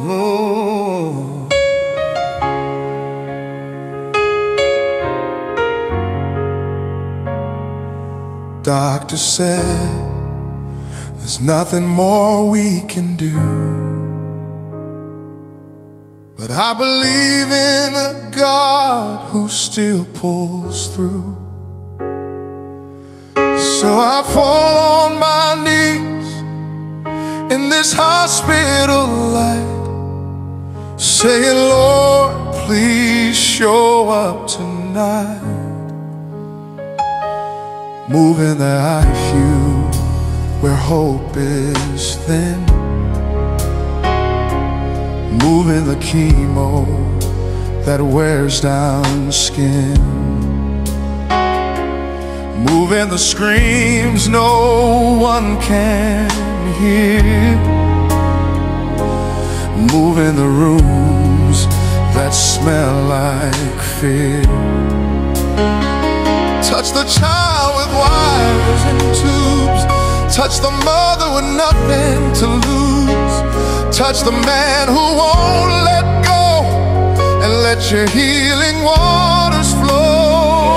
Oh. Doctor said there's nothing more we can do, but I believe in a God who still pulls through. So I fall on my knees in this hospital light, saying, Lord, please show up tonight. Move in the ICU where hope is thin. Move in the chemo that wears down skin. Move in the screams no one can hear. Move in the rooms that smell like fear. Touch the child with wires and tubes. Touch the mother with nothing to lose. Touch the man who won't let go, and let your healing waters flow.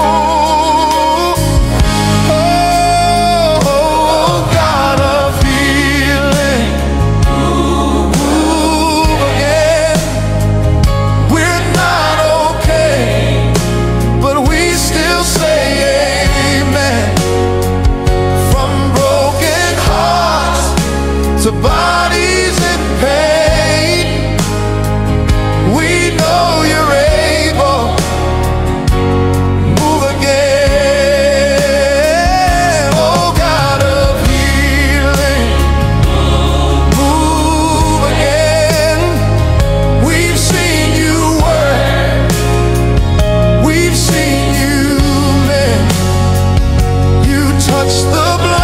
To bodies in pain, we know you're able. Move again, oh God of healing. Move again. We've seen you work, we've seen you live. You touch the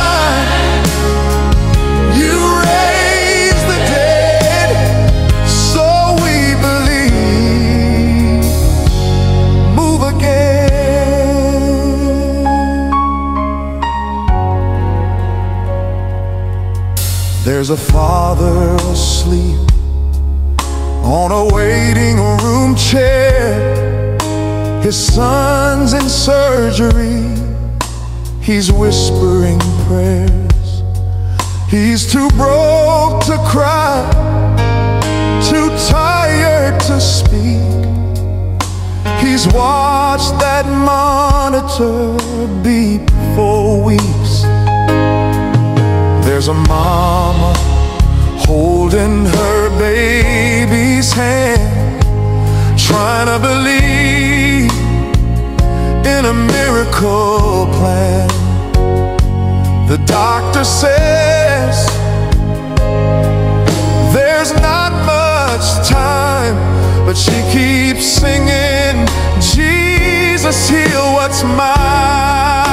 There's a father asleep on a waiting room chair. His son's in surgery, he's whispering prayers. He's too broke to cry, too tired to speak. He's watched that monitor beep for weeks. There's a mama holding her baby's hand, trying to believe in a miracle plan. The doctor says there's not much time, but she keeps singing, Jesus, heal what's mine.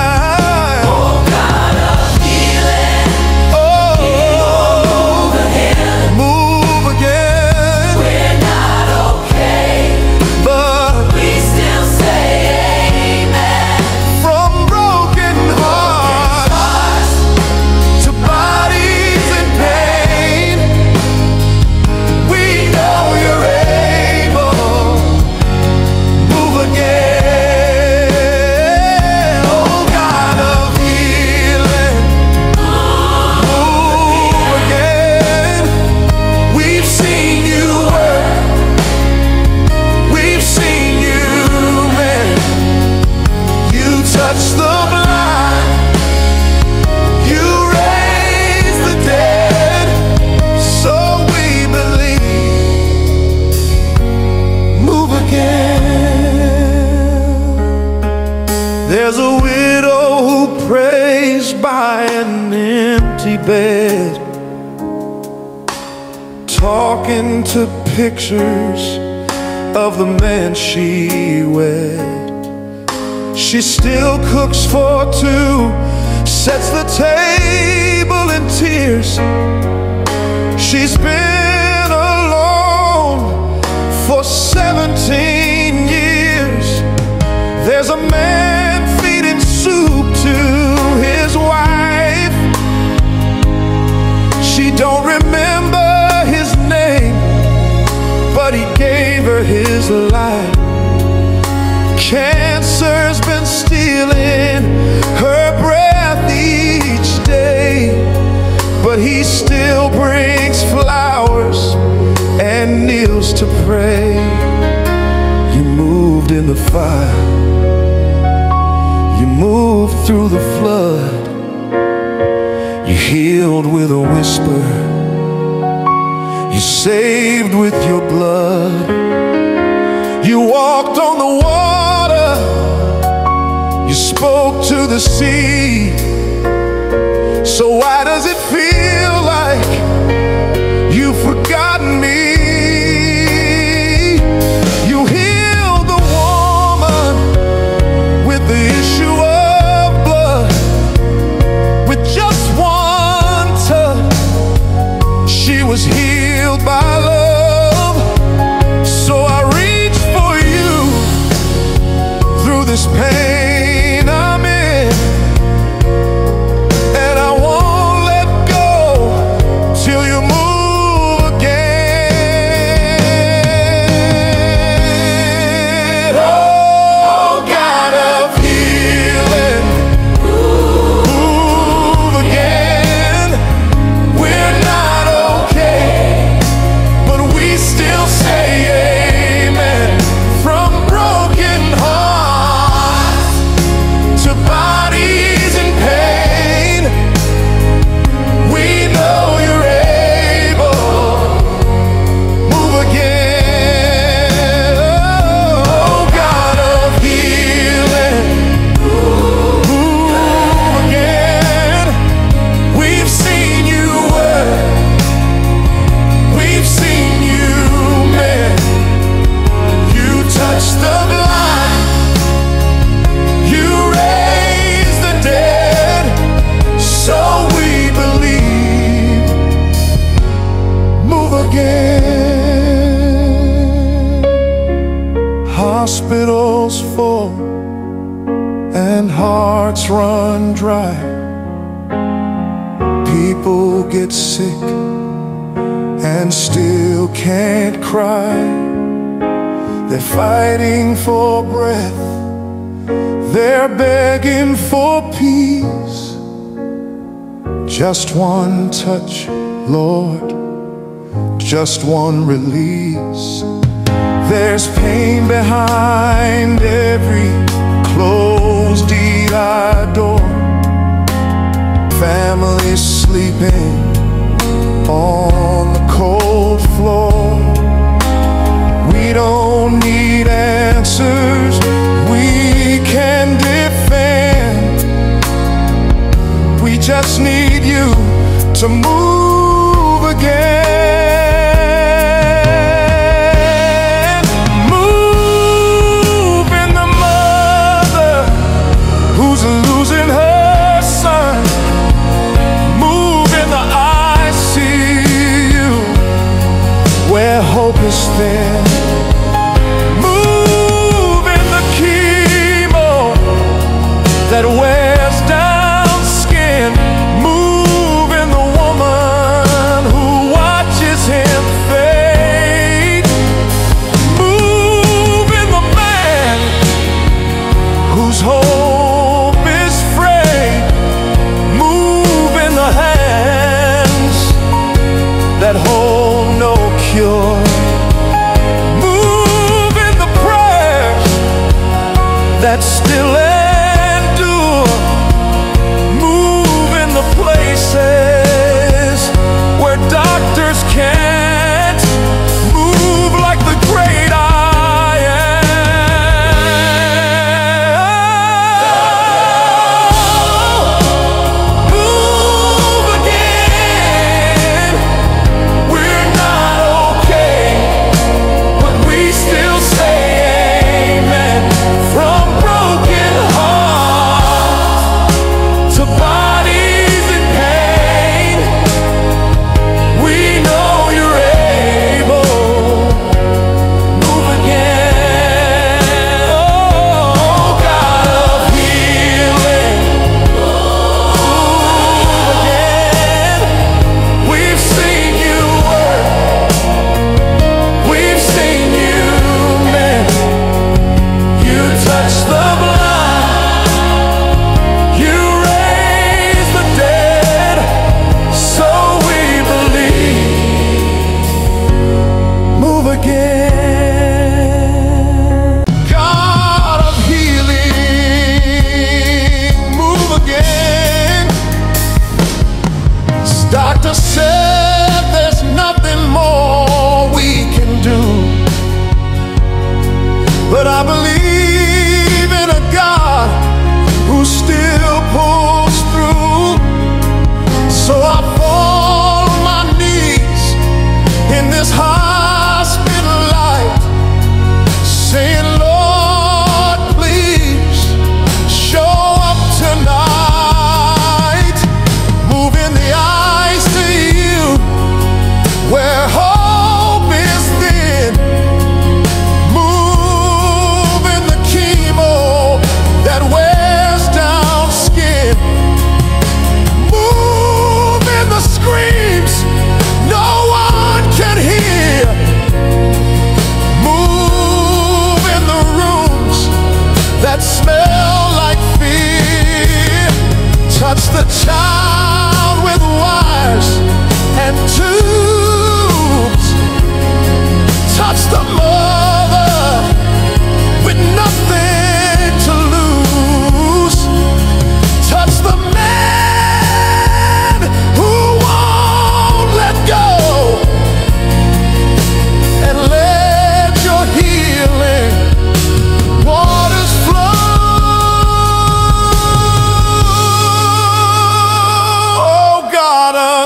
There's a widow who prays by an empty bed, talking to pictures of the man she wed. She still cooks for two, sets the table in tears. She's been alone for 17 years. There's a man feeding soup to his wife. She don't remember his name, but he still brings flowers and kneels to pray. You moved in the fire, you moved through the flood, you healed with a whisper, you saved with your blood. You walked on the water, you spoke to the sea. So why does it feel like you've forgotten me? You healed the woman with the issue of blood. With just one touch, she was healed by love. So I reach for you through this pain I'm in, and I won't let go till you move again. Oh, God of healing, move again. We're not okay, but we still say amen. From broken hearts to bodies in pain, we know you're able. Move again. Oh, God of healing, move again. We've seen you work, we've seen you mend. You touch the blind, you raise the dead, so we believe. Move again. Hospitals full and hearts run dry. People get sick and still can't cry. They're fighting for breath, they're begging for peace. Just one touch, Lord, just one release. There's pain behind every closed ER door. Families sleeping on the cold floor. We don't need answers, we can defend. We just need you to move again. Move in the mother who's losing her son. Move in the ICU where hope is thin. Move in the chemo that wears down skin. Move in the woman who watches him fade. Move in the man whose hope is frayed. Move in the hands that hold no cure. Move in the prayers that still endure. Move in the places where doctors can't. Move like the great I am. Move again. We're not okay, but we still say amen. From broken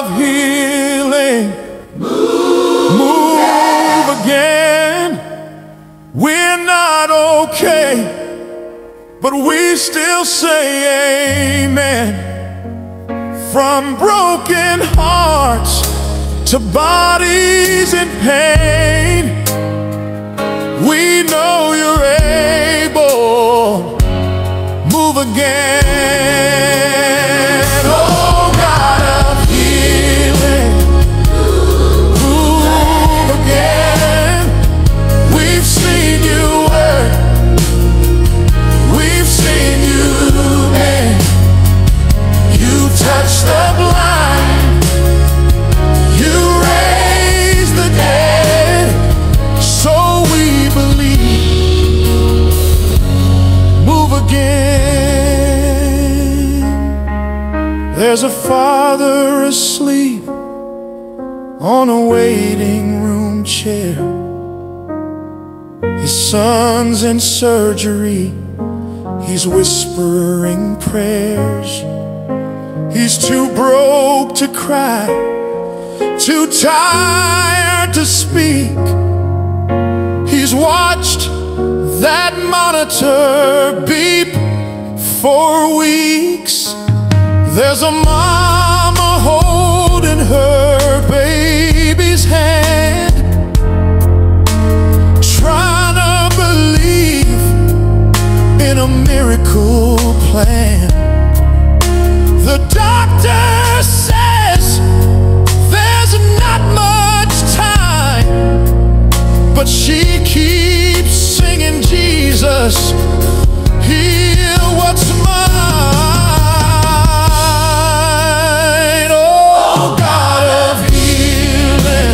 of healing, move again. We're not okay, but we still say amen. From broken hearts to bodies in pain, we know you're able. Move again. Oh God of healing, move again. We've seen you work, we've seen you make. You touch the blind, you raise the dead, so we believe. Move again. There's a father asleep on a waiting room chair. His son's in surgery, he's whispering prayers. He's too broke to cry, too tired to speak. He's watched that monitor beep for weeks. There's a mama holding her baby's hand, trying to believe in a miracle plan. The doctor says there's not much time, but she keeps singing, Jesus, heal what's mine. Oh God of healing,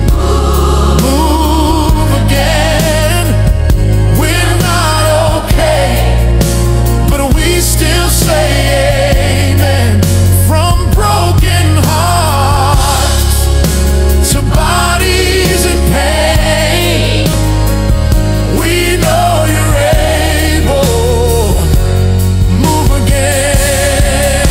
move again. We're not okay, but we still say amen. From broken hearts to bodies in pain, we know you're able. Move again.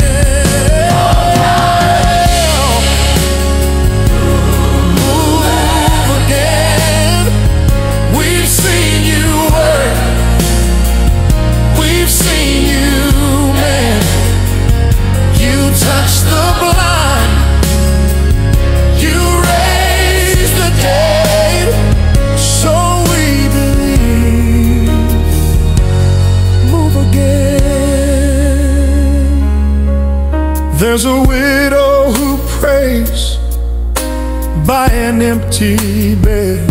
Move again. We've seen you work, we've seen you mend. You touch the blind, you raise the dead, so we believe. Move again. There's a widow who prays by an empty bed,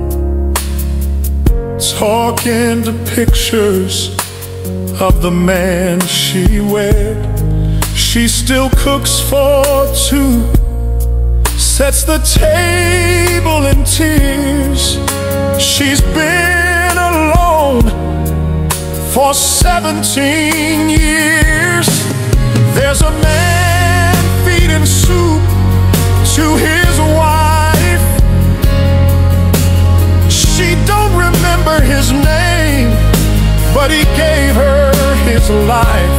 talking to pictures of the man she wed. She still cooks for two, sets the table in tears. She's been alone for 17 years. There's a man feeding soup to his wife. She don't remember his name, but he gave her his life.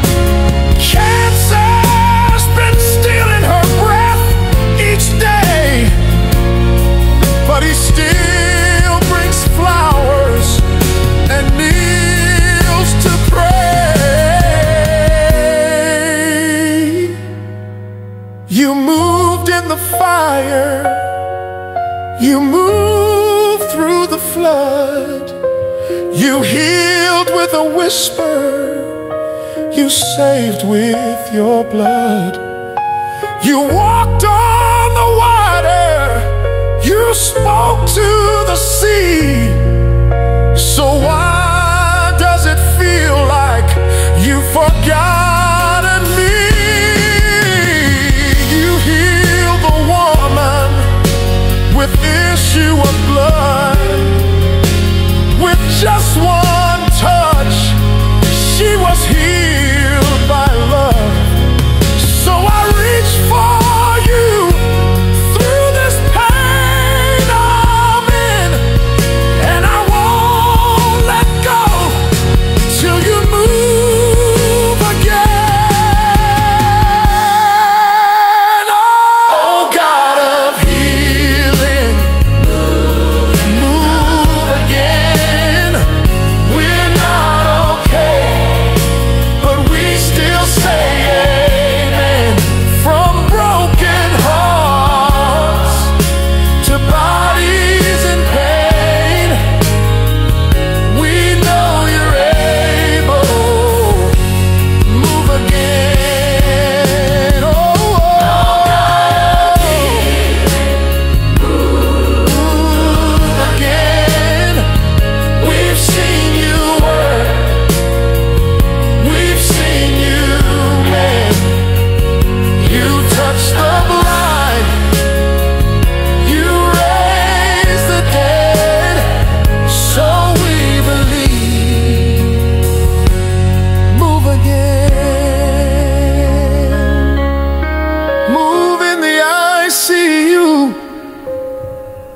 Cancer's been stealing her breath each day, but he still brings flowers and kneels to pray. You moved in the fire, you moved through the flood, you healed with a whisper, you saved with your blood. You walked on the water, you spoke to the sea. So why does it feel like you've forgotten me? You healed the woman with issue of blood. With just one touch, she was healed by love. So I reach for you through this pain I'm in, and I won't let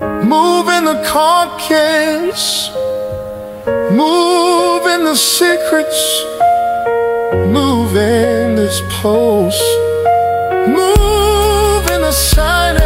Move in the carcass, move in the secrets, move in this post, move in the silence.